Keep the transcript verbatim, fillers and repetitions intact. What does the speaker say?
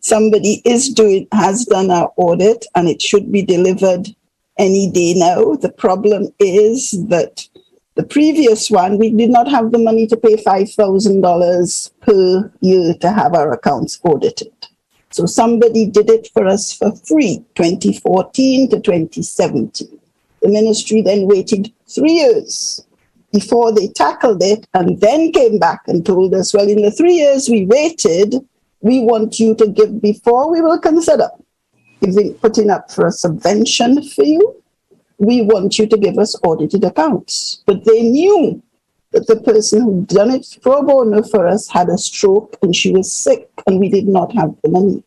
somebody is doing, has done our audit, and it should be delivered any day now. The problem is that the previous one, we did not have the money to pay five thousand dollars per year to have our accounts audited. So somebody did it for us for free, twenty fourteen to twenty seventeen. The ministry then waited three years before they tackled it, and then came back and told us, well, in the three years we waited, we want you to give before we will consider giving, putting up for a subvention for you. We want you to give us audited accounts. But they knew that the person who done it pro bono for us had a stroke and she was sick and we did not have the money.